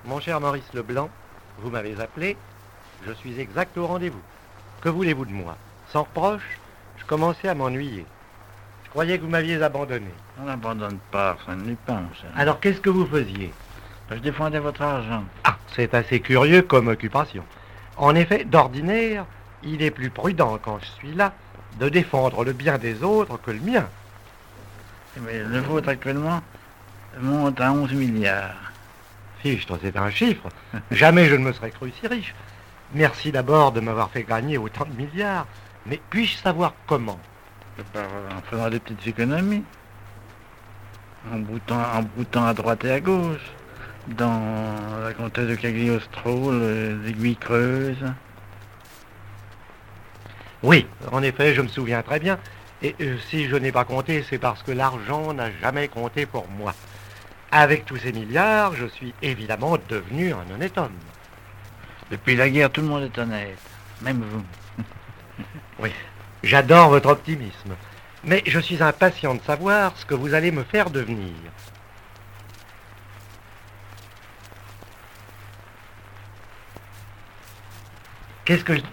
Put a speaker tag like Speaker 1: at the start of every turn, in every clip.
Speaker 1: Mon cher Maurice Leblanc, vous m'avez appelé, je suis exact au rendez-vous. Que voulez-vous de moi? Sans reproche, je commençais à m'ennuyer. Je croyais que vous m'aviez abandonné.
Speaker 2: On n'abandonne pas Arsène Lupin, mon cher.
Speaker 1: Alors qu'est-ce que vous faisiez?
Speaker 2: Je défendais votre argent.
Speaker 1: Ah, c'est assez curieux comme occupation. En effet, d'ordinaire, il est plus prudent quand je suis là de défendre le bien des autres que le mien.
Speaker 2: Mais le vôtre actuellement monte à 11 milliards.
Speaker 1: Fichtre, c'est un chiffre. Jamais je ne me serais cru si riche. Merci d'abord de m'avoir fait gagner autant de milliards. Mais puis-je savoir comment?
Speaker 2: En faisant des petites économies. En boutant à droite et à gauche. Dans la comtesse de Cagliostro, l'aiguille creuse.
Speaker 1: Oui, en effet, je me souviens très bien. Et si je n'ai pas compté, c'est parce que l'argent n'a jamais compté pour moi. Avec tous ces milliards, je suis évidemment devenu un honnête homme.
Speaker 2: Depuis la guerre, tout le monde est honnête. Même vous.
Speaker 1: Oui, j'adore votre optimisme. Mais je suis impatient de savoir ce que vous allez me faire devenir. Qu'est-ce que je...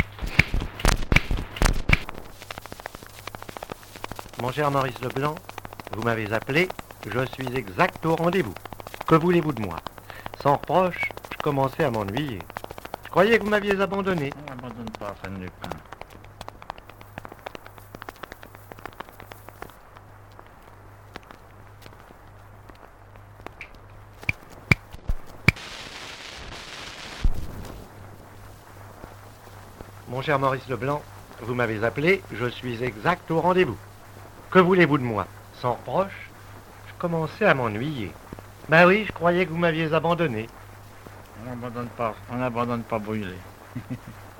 Speaker 1: Mon cher Maurice Leblanc, vous m'avez appelé, je suis exact au rendez-vous. Que voulez-vous de moi? Sans reproche, je commençais à m'ennuyer. Je croyais que vous m'aviez abandonné.
Speaker 2: On n'abandonne pas Arsène Lupin.
Speaker 1: Mon cher Maurice Leblanc, vous m'avez appelé, je suis exact au rendez-vous. Que voulez-vous de moi? Sans reproche, je commençais à m'ennuyer. Ben oui, je croyais que vous m'aviez abandonné.
Speaker 2: On n'abandonne pas brûlé.